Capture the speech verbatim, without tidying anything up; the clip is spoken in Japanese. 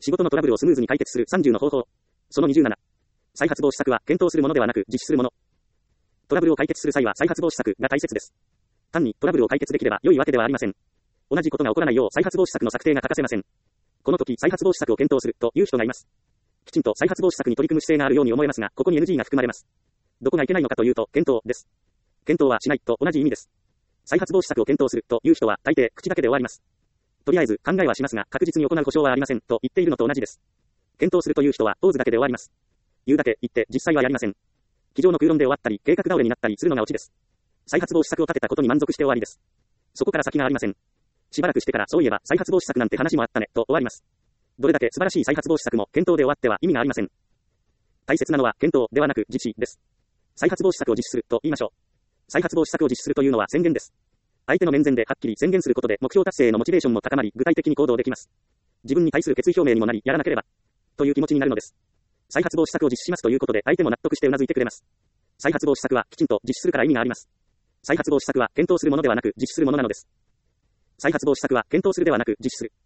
仕事のトラブルをスムーズに解決するさんじゅうの方法。そのにじゅうなな。再発防止策は検討するものではなく実施するもの。トラブルを解決する際は再発防止策が大切です。単にトラブルを解決できれば良いわけではありません。同じことが起こらないよう再発防止策の策定が欠かせません。この時再発防止策を検討するという人がいます。きちんと再発防止策に取り組む姿勢があるように思えますが、ここに エヌジー が含まれます。どこがいけないのかというと、検討です。検討はしないと同じ意味です。再発防止策を検討するという人は大抵口だけで終わります。とりあえず考えはしますが確実に行う保証はありませんと言っているのと同じです。検討するという人はポーズだけで終わります。言うだけ言って実際はやりません。机上の空論で終わったり計画倒れになったりするのがオチです。再発防止策を立てたことに満足して終わりです。そこから先がありません。しばらくしてからそういえば再発防止策なんて話もあったねと終わります。どれだけ素晴らしい再発防止策も検討で終わっては意味がありません。大切なのは検討ではなく実施です。再発防止策を実施すると言いましょう。再発防止策を実施するというのは宣言です。相手の面前ではっきり宣言することで目標達成へのモチベーションも高まり具体的に行動できます。自分に対する決意表明にもなりやらなければという気持ちになるのです。再発防止策を実施しますということで相手も納得してうなずいてくれます。再発防止策はきちんと実施するから意味があります。再発防止策は検討するものではなく実施するものなのです。再発防止策は検討するではなく実施する。